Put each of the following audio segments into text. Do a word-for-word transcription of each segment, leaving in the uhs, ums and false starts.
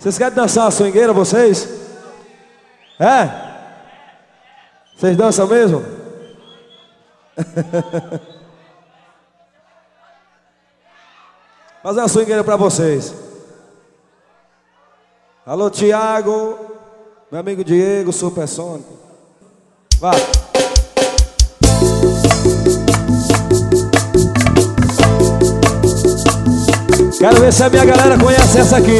Vocês querem dançar uma swingueira, vocês? É? Vocês dançam mesmo? Fazer uma swingueira pra vocês. Alô, Thiago, meu amigo Diego, Supersônico. Vai. Quero ver se a minha galera conhece essa aqui.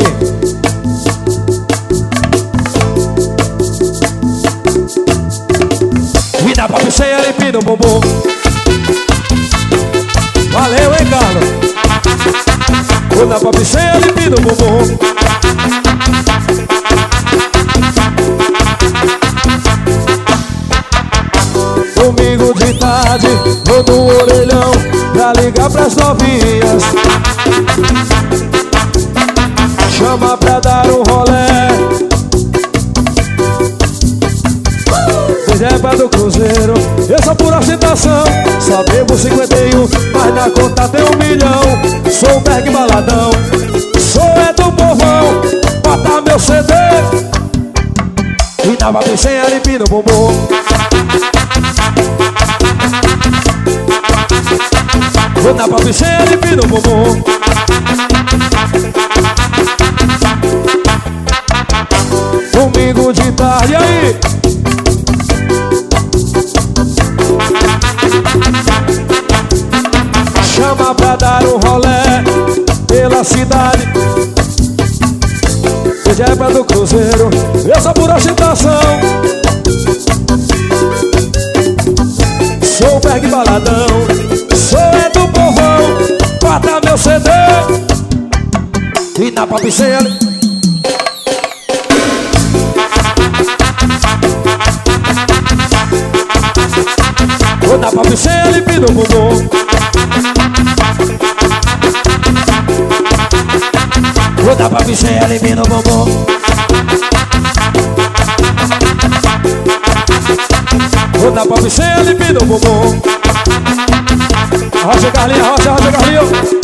E dá pra você limpar no bumbum. Valeu, hein, Carlos? Vou dar pra você limpar no bumbum. Domingo de tarde, vou no orelhão pra ligar pras novinhas. Chama pra dar um rolé. Reserva do Cruzeiro, eu sou pura citação. Só bebo cinquenta e um, mas na conta tem um milhão. Sou o Berg Baladão, sou é do povão. Bota meu C D e dá pra sem a limpar no bumbum. Vou dar pra sem a limpar no bumbum. Domingo de tarde, aí chama pra dar um rolé pela cidade. Reserva do Cruzeiro, eu sou pura agitação. Sou o Berg Baladão, sou é do povão. Bota meu C D e na papiceira. Vou dar pra você limpar no bumbum. Vou dar pra você limpar no bumbum. Vou dar pra você limpar no bumbum. Rocha Carlinhos, rocha, rocha Carlinhos.